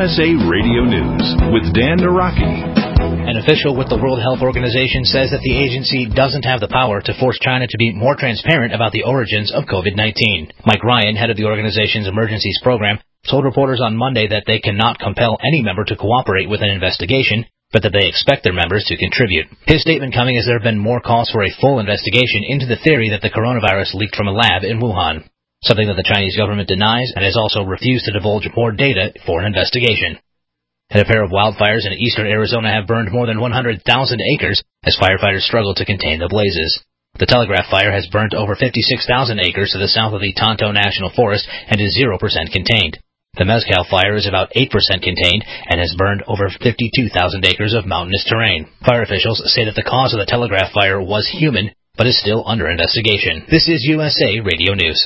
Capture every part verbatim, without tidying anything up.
S A Radio News with Dan Naraki. An official with the World Health Organization says that the agency doesn't have the power to force China to be more transparent about the origins of COVID nineteen. Mike Ryan, head of the organization's emergencies program, told reporters on Monday that they cannot compel any member to cooperate with an investigation, but that they expect their members to contribute. His statement coming as there have been more calls for a full investigation into the theory that the coronavirus leaked from a lab in Wuhan, something that the Chinese government denies and has also refused to divulge more data for an investigation. And a pair of wildfires in eastern Arizona have burned more than one hundred thousand acres as firefighters struggle to contain the blazes. The Telegraph Fire has burnt over fifty-six thousand acres to the south of the Tonto National Forest and is zero percent contained. The Mezcal Fire is about eight percent contained and has burned over fifty-two thousand acres of mountainous terrain. Fire officials say that the cause of the Telegraph Fire was human, but is still under investigation. This is U S A Radio News.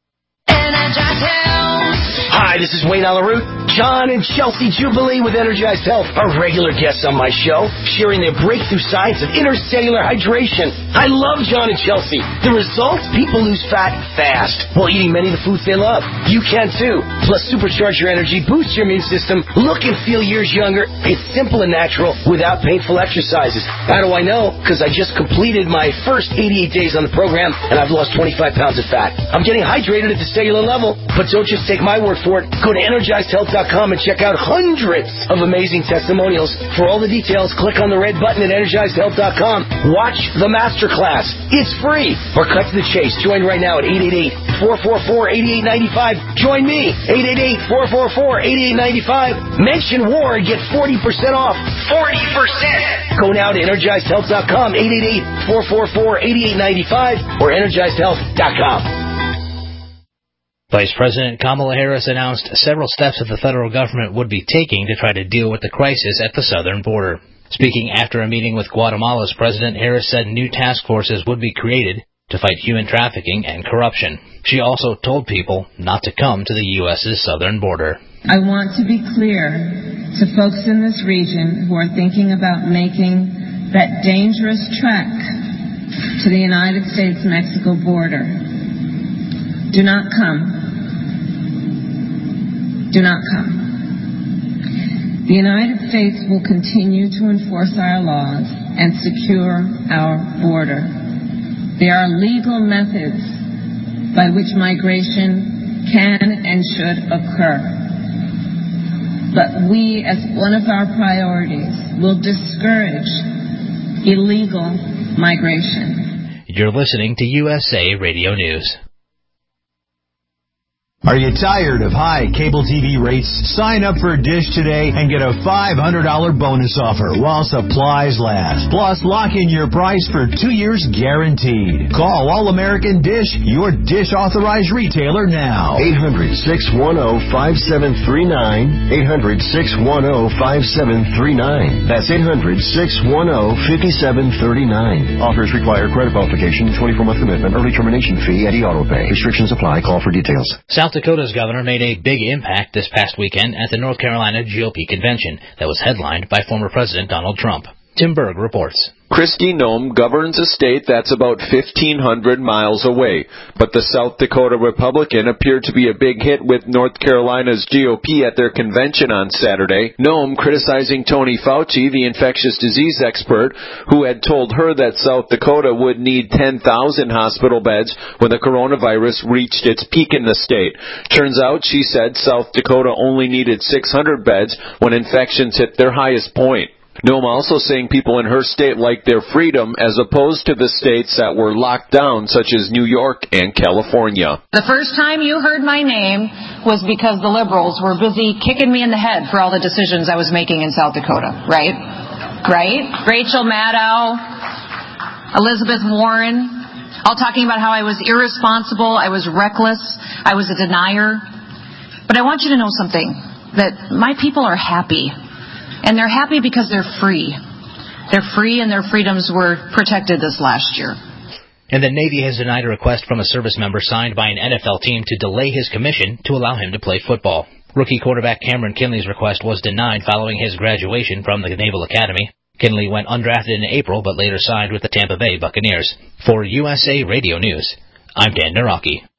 Hi, this is Wayne Alaroot. John and Chelsea Jubilee with Energized Health are regular guests on my show, sharing their breakthrough science of intercellular hydration. I love John and Chelsea. The results? People lose fat fast while eating many of the foods they love. You can too. Plus, supercharge your energy, boost your immune system, look and feel years younger. It's simple and natural without painful exercises. How do I know? Because I just completed my first eighty-eight days on the program, and I've lost twenty-five pounds of fat. I'm getting hydrated at the cellular level, but don't just take my word for it. Go to energized health dot com and check out hundreds of amazing testimonials. For all the details, click on the red button at energized health dot com. Watch the masterclass. It's free. Or cut to the chase. Join right now at eight eight eight, four four four, eight eight nine five. Join me, eight eight eight, four four four, eight eight nine five. Mention war and get forty percent off. forty percent! Go now to energized health dot com, eight eight eight, four four four, eight eight nine five, or energized health dot com. Vice President Kamala Harris announced several steps that the federal government would be taking to try to deal with the crisis at the southern border. Speaking after a meeting with Guatemala's President, Harris said new task forces would be created to fight human trafficking and corruption. She also told people not to come to the U S's southern border. I want to be clear to folks in this region who are thinking about making that dangerous trek to the United States-Mexico border. Do not come. Do not come. The United States will continue to enforce our laws and secure our border. There are legal methods by which migration can and should occur. But we, as one of our priorities, will discourage illegal migration. You're listening to U S A Radio News. Are you tired of high cable T V rates? Sign up for Dish today and get a five hundred dollars bonus offer while supplies last. Plus, lock in your price for two years guaranteed. Call All-American Dish, your Dish authorized retailer now. eight hundred, six one zero, five seven three nine. eight hundred, six one zero, five seven three nine. That's eight hundred, six one zero, five seven three nine. Offers require credit qualification, twenty-four month commitment, early termination fee, and e-auto pay. Restrictions apply. Call for details. South Dakota's governor made a big impact this past weekend at the North Carolina G O P convention that was headlined by former President Donald Trump. Tim Berg reports. Kristi Noem governs a state that's about fifteen hundred miles away, but the South Dakota Republican appeared to be a big hit with North Carolina's G O P at their convention on Saturday. Noem criticizing Tony Fauci, the infectious disease expert, who had told her that South Dakota would need ten thousand hospital beds when the coronavirus reached its peak in the state. Turns out, she said, South Dakota only needed six hundred beds when infections hit their highest point. Noem also saying people in her state like their freedom as opposed to the states that were locked down, such as New York and California. The first time you heard my name was because the liberals were busy kicking me in the head for all the decisions I was making in South Dakota, right? Right? Rachel Maddow, Elizabeth Warren, all talking about how I was irresponsible, I was reckless, I was a denier. But I want you to know something, that my people are happy. And they're happy because they're free. They're free and their freedoms were protected this last year. And the Navy has denied a request from a service member signed by an N F L team to delay his commission to allow him to play football. Rookie quarterback Cameron Kinley's request was denied following his graduation from the Naval Academy. Kinley went undrafted in April but later signed with the Tampa Bay Buccaneers. For U S A Radio News, I'm Dan Naraki.